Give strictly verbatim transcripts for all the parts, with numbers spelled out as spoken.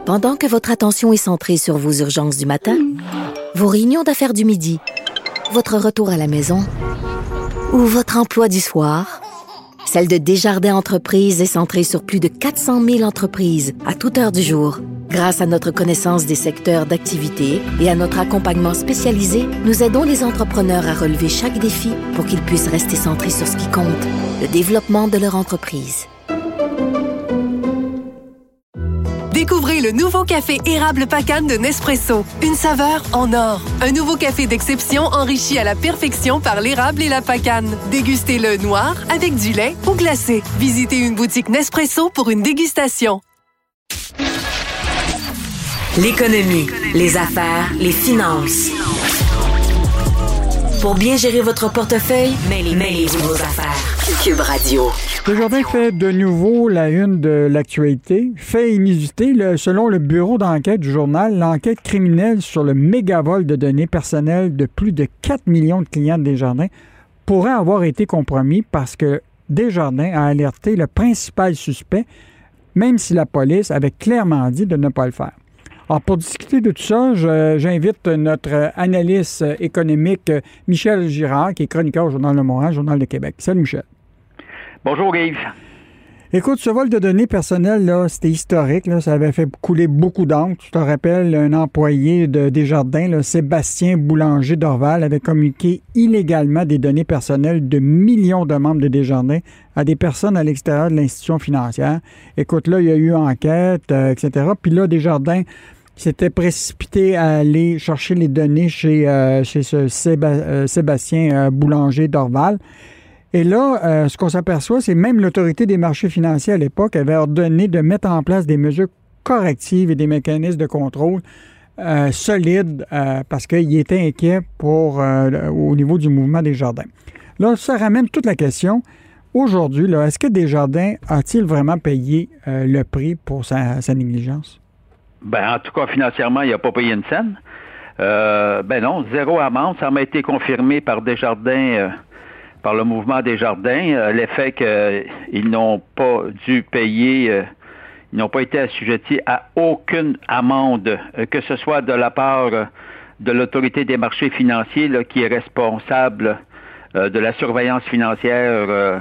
Pendant que votre attention est centrée sur vos urgences du matin, vos réunions d'affaires du midi, votre retour à la maison ou votre emploi du soir, celle de Desjardins Entreprises est centrée sur plus de quatre cent mille entreprises à toute heure du jour. Grâce à notre connaissance des secteurs d'activité et à notre accompagnement spécialisé, nous aidons les entrepreneurs à relever chaque défi pour qu'ils puissent rester centrés sur ce qui compte, le développement de leur entreprise. Découvrez le nouveau café érable Pacane de Nespresso. Une saveur en or. Un nouveau café d'exception enrichi à la perfection par l'érable et la pacane. Dégustez-le noir, avec du lait ou glacé. Visitez une boutique Nespresso pour une dégustation. L'économie, les affaires, les finances. Pour bien gérer votre portefeuille, mêlez-vous vos affaires. Cube Radio. Desjardins fait de nouveau la une de l'actualité. Fait inusité, le, selon le bureau d'enquête du journal, l'enquête criminelle sur le méga-vol de données personnelles de plus de quatre millions de clients de Desjardins pourrait avoir été compromis parce que Desjardins a alerté le principal suspect, même si la police avait clairement dit de ne pas le faire. Alors, pour discuter de tout ça, je, j'invite notre analyste économique Michel Girard, qui est chroniqueur au Journal de Montréal, Journal de Québec. Salut, Michel. Bonjour, Yves. Écoute, ce vol de données personnelles, là, c'était historique. Là, ça avait fait couler beaucoup d'encre. Tu te rappelles, un employé de Desjardins, là, Sébastien Boulanger d'Orval, avait communiqué illégalement des données personnelles de millions de membres de Desjardins à des personnes à l'extérieur de l'institution financière. Écoute, là, il y a eu enquête, euh, et cetera. Puis là, Desjardins s'était précipité à aller chercher les données chez, euh, chez ce Séba- euh, Sébastien euh, Boulanger d'Orval. Et là, euh, ce qu'on s'aperçoit, c'est même l'autorité des marchés financiers à l'époque avait ordonné de mettre en place des mesures correctives et des mécanismes de contrôle euh, solides euh, parce qu'il était inquiet pour, euh, au niveau du mouvement Desjardins. Là, ça ramène toute la question. Aujourd'hui, là, est-ce que Desjardins a-t-il vraiment payé euh, le prix pour sa, sa négligence? Ben, en tout cas, financièrement, il n'a pas payé une scène. Euh, ben non, zéro amende. Ça m'a été confirmé par Desjardins... Euh, par le mouvement Desjardins, euh, l'effet qu'ils n'ont pas dû payer, euh, ils n'ont pas été assujettis à aucune amende, euh, que ce soit de la part euh, de l'autorité des marchés financiers là, qui est responsable euh, de la surveillance financière euh,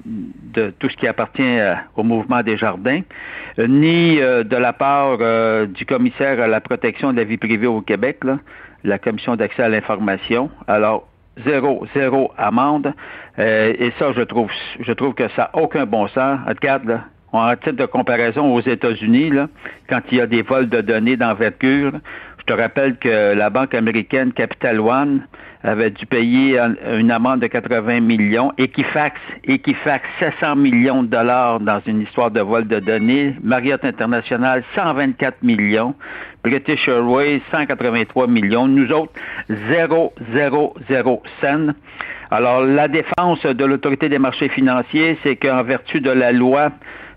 de tout ce qui appartient euh, au mouvement Desjardins, euh, ni euh, de la part euh, du commissaire à la protection de la vie privée au Québec, là, la commission d'accès à l'information. Alors, Zéro, zéro amende. Euh, et ça, je trouve je trouve que ça n'a aucun bon sens. Regarde, là, en titre de comparaison aux États-Unis, là, quand il y a des vols de données d'envergure, je te rappelle que la banque américaine Capital One avait dû payer une amende de quatre-vingts millions. Equifax, Equifax, sept cents millions de dollars dans une histoire de vol de données. Marriott International, cent vingt-quatre millions. British Airways, cent quatre-vingt-trois millions. Nous autres, zéro, zéro, zéro cent. Alors, la défense de l'autorité des marchés financiers, c'est qu'en vertu de la loi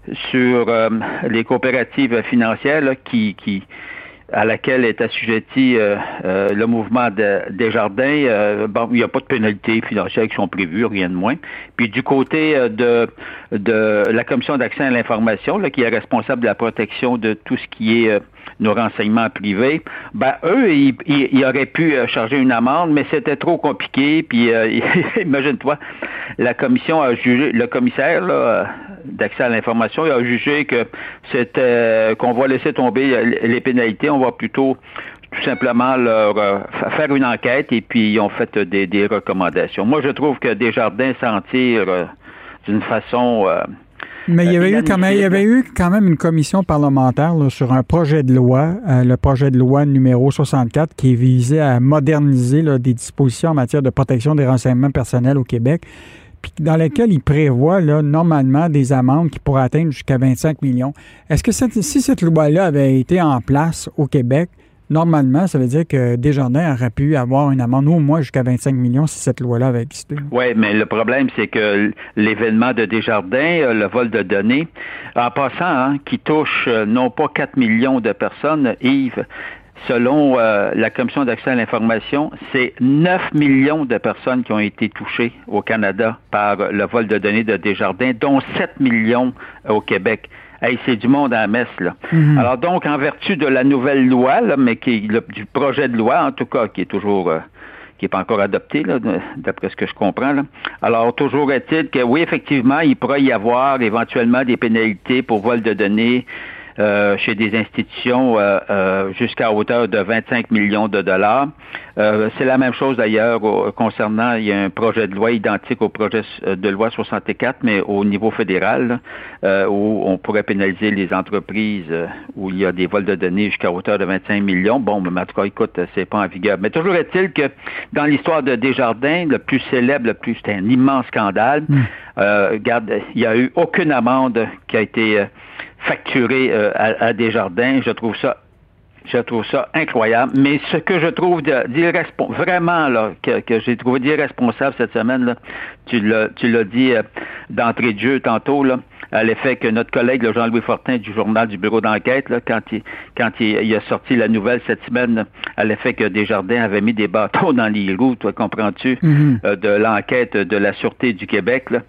sur euh, les coopératives financières, là, qui, qui, à laquelle est assujetti euh, euh, le mouvement de, Desjardins, euh, bon, il n'y a pas de pénalités financières qui sont prévues, rien de moins. Puis du côté euh, de, de la Commission d'accès à l'information, là, qui est responsable de la protection de tout ce qui est euh, nos renseignements privés, ben eux, ils, ils, ils auraient pu euh, charger une amende, mais c'était trop compliqué. Puis euh, imagine-toi, la commission a jugé, le commissaire là, d'accès à l'information, il a jugé que c'était euh, qu'on va laisser tomber les pénalités, on va plutôt tout simplement leur euh, faire une enquête et puis ils ont fait des, des recommandations. Moi, je trouve que Desjardins s'en tire euh, d'une façon... Euh, Mais il y avait eu quand même, il y avait eu quand même une commission parlementaire là, sur un projet de loi, euh, le projet de loi numéro soixante-quatre, qui visait à moderniser là, des dispositions en matière de protection des renseignements personnels au Québec, puis dans lequel il prévoit là, normalement des amendes qui pourraient atteindre jusqu'à vingt-cinq millions. Est-ce que cette, si cette loi-là avait été en place au Québec, normalement, ça veut dire que Desjardins aurait pu avoir une amende au moins jusqu'à vingt-cinq millions si cette loi-là avait existé. Oui, mais le problème, c'est que l'événement de Desjardins, le vol de données, en passant, hein, qui touche non pas quatre millions de personnes, Yves, selon euh, la Commission d'accès à l'information, c'est neuf millions de personnes qui ont été touchées au Canada par le vol de données de Desjardins, dont sept millions au Québec. hey, c'est du monde à la messe, là. Mm-hmm. Alors donc, en vertu de la nouvelle loi, là, mais qui le, du projet de loi, en tout cas, qui est toujours... Euh, qui n'est pas encore adopté, là, d'après ce que je comprends. Là. Alors, toujours est-il que, oui, effectivement, il pourrait y avoir éventuellement des pénalités pour vol de données euh, chez des institutions euh, euh, jusqu'à hauteur de vingt-cinq millions de dollars. Euh, c'est la même chose, d'ailleurs, au, concernant, il y a un projet de loi identique au projet de loi soixante-quatre, mais au niveau fédéral, là, euh, où on pourrait pénaliser les entreprises euh, où il y a des vols de données jusqu'à hauteur de vingt-cinq millions. Bon, mais en tout cas, écoute, c'est pas en vigueur. Mais toujours est-il que dans l'histoire de Desjardins, le plus célèbre, le plus, c'était un immense scandale. Mm. Euh, regarde, il n'y a eu aucune amende qui a été euh, facturée euh, à, à Desjardins. Je trouve ça Je trouve ça incroyable. Mais ce que je trouve d'irresponsable, vraiment, là, que, que j'ai trouvé d'irresponsable cette semaine, là, tu l'as, tu l'as dit euh, d'entrée de jeu tantôt, là, à l'effet que notre collègue là, Jean-Louis Fortin du journal du bureau d'enquête, là, quand il quand il, il a sorti la nouvelle cette semaine, là, à l'effet que Desjardins avait mis des bâtons dans les roues, toi, comprends-tu, mm-hmm. euh, de l'enquête de la Sûreté du Québec. Là.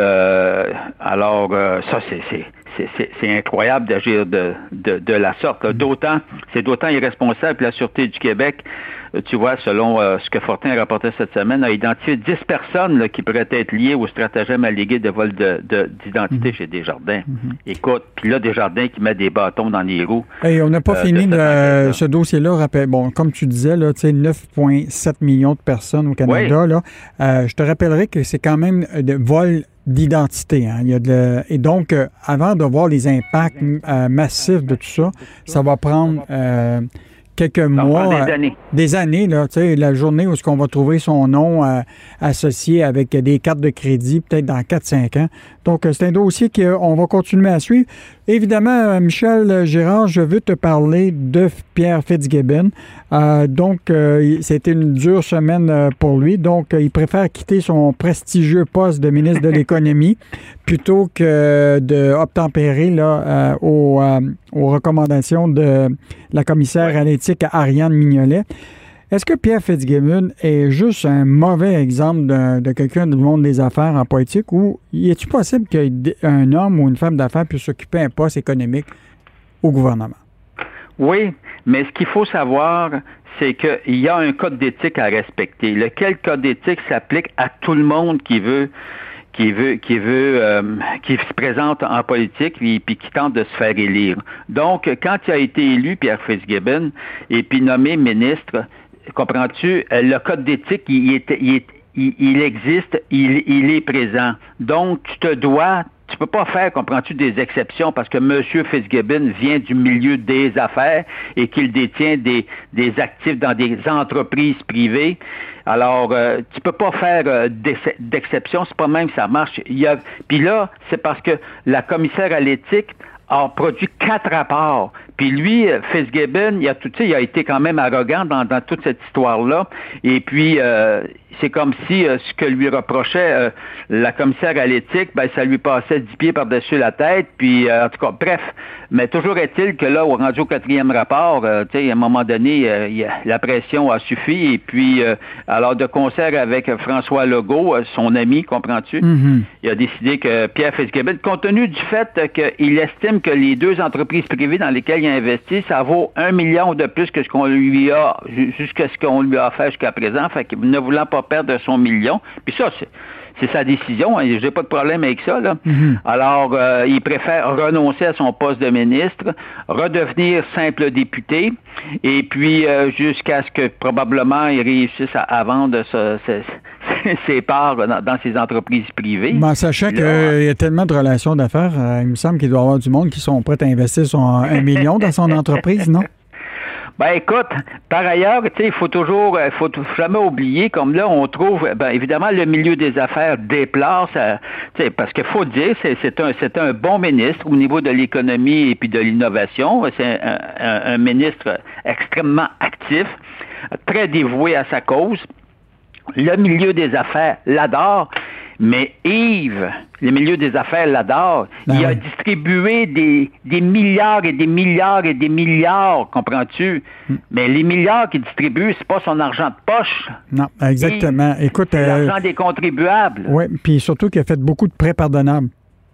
Euh, alors, euh, ça, c'est... c'est C'est, c'est, c'est incroyable d'agir de, de, de la sorte. Là. D'autant, c'est d'autant irresponsable que la Sûreté du Québec, tu vois, selon euh, ce que Fortin rapportait cette semaine, a identifié dix personnes là, qui pourraient être liées au stratagème allégué de vol de, de, d'identité mmh. chez Desjardins. Mmh. Écoute, puis là, Desjardins qui met des bâtons dans les roues. Hey, on n'a pas euh, fini de, de ce dossier-là. Rappel, bon, comme tu disais, là, neuf virgule sept millions de personnes au Canada. Oui. Là, euh, je te rappellerai que c'est quand même de vol d'identité. Hein. Il y a de, et donc, euh, avant de voir les impacts euh, massifs de tout ça, ça va prendre euh, quelques mois, des années, euh, des années là, tu sais, la journée où est-ce qu'on va trouver son nom euh, associé avec des cartes de crédit, peut-être dans quatre à cinq ans. Donc, c'est un dossier qu'on va continuer à suivre. Évidemment, Michel Girard, je veux te parler de Pierre Fitzgibbon. Euh, donc, euh, c'était une dure semaine pour lui. Donc, il préfère quitter son prestigieux poste de ministre de l'Économie plutôt que d'obtempérer là, euh, aux, euh, aux recommandations de la commissaire à l'éthique Ariane Mignolet. Est-ce que Pierre Fitzgibbon est juste un mauvais exemple de, de quelqu'un du monde des affaires en politique ou est-il possible qu'un homme ou une femme d'affaires puisse occuper un poste économique au gouvernement? Oui, mais ce qu'il faut savoir, c'est qu'il y a un code d'éthique à respecter. Lequel code d'éthique s'applique à tout le monde qui veut qui veut qui veut euh, qui se présente en politique et puis qui tente de se faire élire. Donc, quand il a été élu, Pierre Fitzgibbon, et puis nommé ministre, comprends-tu, le code d'éthique, il, est, il, est, il, il existe, il, il est présent. Donc, tu te dois, tu peux pas faire, comprends-tu, des exceptions parce que M. Fitzgibbon vient du milieu des affaires et qu'il détient des, des actifs dans des entreprises privées. Alors, euh, tu peux pas faire euh, d'exception, c'est pas même que ça marche. Il y a, puis là, c'est parce que la commissaire à l'éthique a produit quatre rapports. Puis lui, Fitzgibbon, il a tout, tu sais, il a été quand même arrogant dans, dans toute cette histoire-là. Et puis, euh, c'est comme si euh, ce que lui reprochait euh, la commissaire à l'éthique, ben ça lui passait dix pieds par-dessus la tête. Puis, euh, en tout cas, bref. Mais toujours est-il que là, au rendu au quatrième rapport, euh, tu sais, à un moment donné, euh, il a, la pression a suffi. Et puis, euh, alors de concert avec François Legault, euh, son ami, comprends-tu, mm-hmm. il a décidé que Pierre Fitzgibbon, compte tenu du fait qu'il estime que les deux entreprises privées dans lesquelles il a investi, ça vaut un million de plus que ce qu'on lui a, jusqu'à ce qu'on lui a offert jusqu'à présent, fait qu'il ne voulant pas perdre son million. Puis ça, c'est, c'est sa décision, hein, j'ai pas de problème avec ça, là. Mm-hmm. Alors, euh, il préfère renoncer à son poste de ministre, redevenir simple député, et puis euh, jusqu'à ce que probablement il réussisse à, à vendre ce, ce, ses parts dans, dans ses entreprises privées. Mais en sachant qu'il y a tellement de relations d'affaires, euh, il me semble qu'il doit y avoir du monde qui sont prêts à investir son un million dans son entreprise, non? Ben écoute, par ailleurs, tu sais, il faut toujours, il faut jamais oublier, comme là, on trouve, ben évidemment, le milieu des affaires déplace, tu sais, parce qu'il faut dire, c'est, c'est un, c'est un bon ministre au niveau de l'économie et puis de l'innovation. C'est un, un, un ministre extrêmement actif, très dévoué à sa cause. Le milieu des affaires l'adore. Mais Yves, le milieu des affaires l'adore. Ben il oui. a distribué des, des milliards et des milliards et des milliards, comprends-tu? Mm. Mais les milliards qu'il distribue, c'est pas son argent de poche. Non, exactement. Yves, Écoute, c'est euh, l'argent des contribuables. Oui, puis surtout qu'il a fait beaucoup de prêts pardonnables.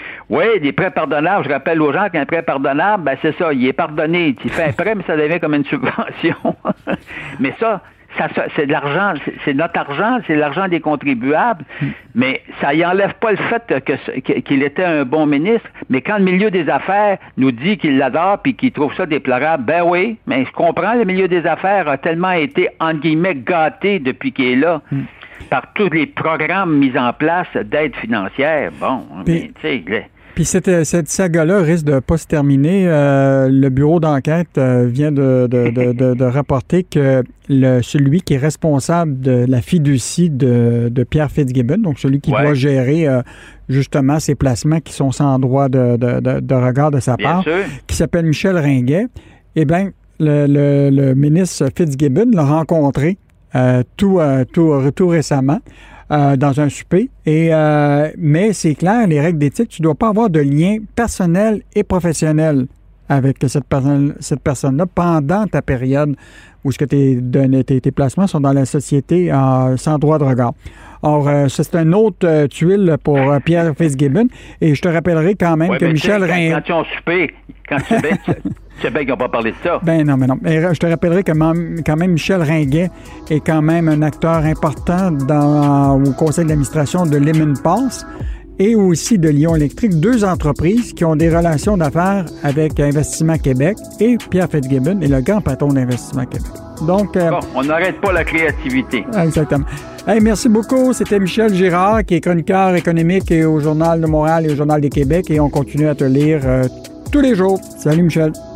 Oui, des prêts pardonnables. Je rappelle aux gens qu'un prêt pardonnable, ben c'est ça, il est pardonné. Tu fais un prêt, mais ça devient comme une subvention. Mais ça, ça, c'est de l'argent, c'est notre argent, c'est l'argent des contribuables, mais ça y enlève pas le fait que, qu'il était un bon ministre. Mais quand le milieu des affaires nous dit qu'il l'adore puis qu'il trouve ça déplorable, ben oui, mais je comprends, le milieu des affaires a tellement été, entre guillemets, gâté depuis qu'il est là. Mm. Par tous les programmes mis en place d'aide financière. Bon, puis, mais tu sais... Puis cette, cette saga-là risque de ne pas se terminer. Euh, le bureau d'enquête euh, vient de, de, de, de, de rapporter que le, celui qui est responsable de la fiducie de, de Pierre Fitzgibbon, donc celui qui ouais. doit gérer euh, justement ces placements qui sont sans droit de, de, de, de regard de sa bien part, sûr. Qui s'appelle Michel Ringuet, eh bien, le, le, le ministre Fitzgibbon l'a rencontré euh, tout, euh, tout, tout récemment. Euh, dans un souper. Et, euh, mais c'est clair, les règles d'éthique, tu ne dois pas avoir de lien personnel et professionnel avec cette, personne, cette personne-là pendant ta période où ce que tes, tes, tes placements sont dans la société euh, sans droit de regard. Or, euh, c'est une autre euh, tuile pour euh, Pierre Fitzgibbon. Et je te rappellerai quand même ouais, que Michel Ringuet... Quand, quand ils ont souper, quand tu sais, tu sais bien qu'ils n'ont pas parlé de ça. Ben non, mais non. Mais je te rappellerai que quand même Michel Ringuet est quand même un acteur important dans, au conseil d'administration de Lemon Pass et aussi de Lion Électrique, deux entreprises qui ont des relations d'affaires avec Investissement Québec et Pierre Fitzgibbon est le grand patron d'Investissement Québec. Donc, euh, bon, on n'arrête pas la créativité. Exactement. Hey, merci beaucoup. C'était Michel Girard, qui est chroniqueur économique au Journal de Montréal et au Journal de Québec, et on continue à te lire euh, tous les jours. Salut, Michel.